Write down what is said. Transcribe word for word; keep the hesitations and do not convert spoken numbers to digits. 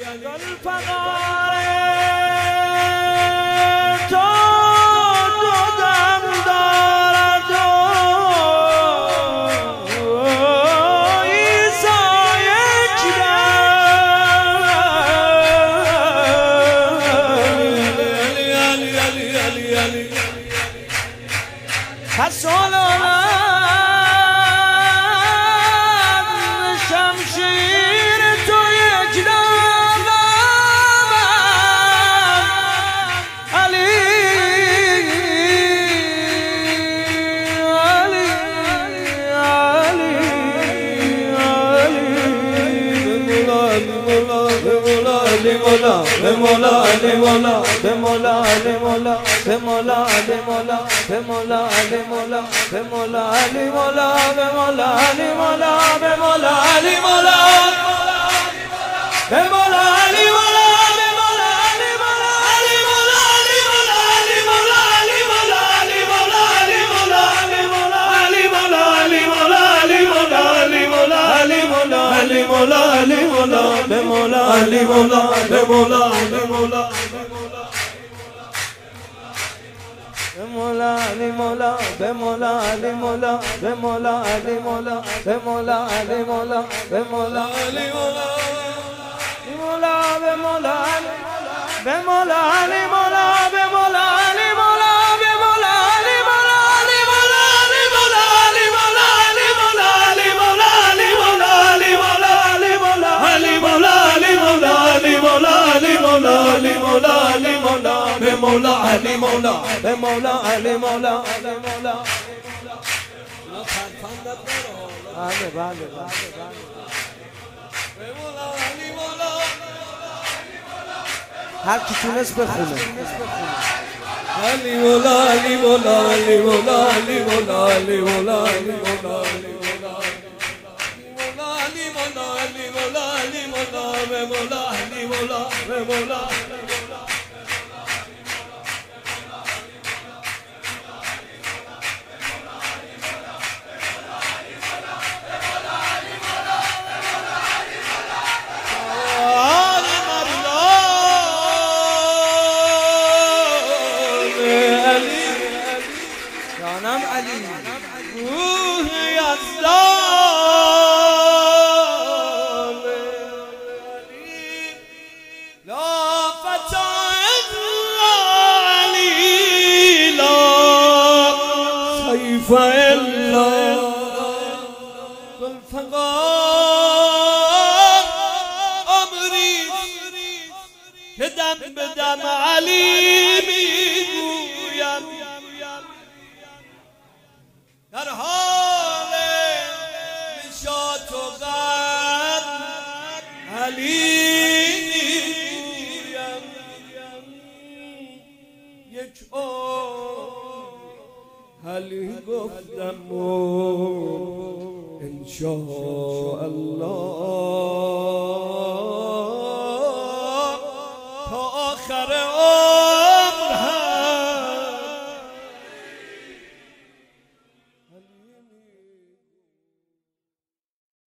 ذوالفقار تو دودم دارد عیسی یکدم علی علی علی علی علی حسن شمشیر تو یکدم علی علی علی علی مولا به مولا علی مولا به مولا علی مولا به مولا علی مولا به مولا علی مولا به مولا علی مولا به مولا علی مولا به مولا علی مولا به مولا علی مولا به مولا علی مولا علی مولا علی مولا علی مولا علی مولا علی مولا علی مولا علی مولا علی مولا علی مولا علی مولا علی مولا علی مولا علی مولا به مولا علی مولا به مولا علی مولا مولا علی مولا به مولا علی مولا به مولا علی مولا به مولا علی مولا به مولا علی مولا مولا به مولا به مولا علی مولا به مولا علی مولا به مولا علی مولا علی مولا علی مولا علی مولا علی مولا علی مولا علی مولا علی مولا علی مولا علی مولا علی مولا علی مولا علی مولا علی مولا علی مولا به مولا علی مولا به مولا علی مولا علی مولا بله بله بله به مولا علی مولا هر کی تونست بخونه علی مولا علی مولا علی مولا علی مولا علی مولا علی مولا علی مولا علی مولا علی مولا علی مولا به مولا علی مولا به مولا جانم علی روحی از دام علی لا فتا الا علی لا سیف الا ذوالفقار عمری که دم به دم علی میگویم در حال نشاط و غم علی میگویم یک عمر علی گفتم و انشاءالله تا آخر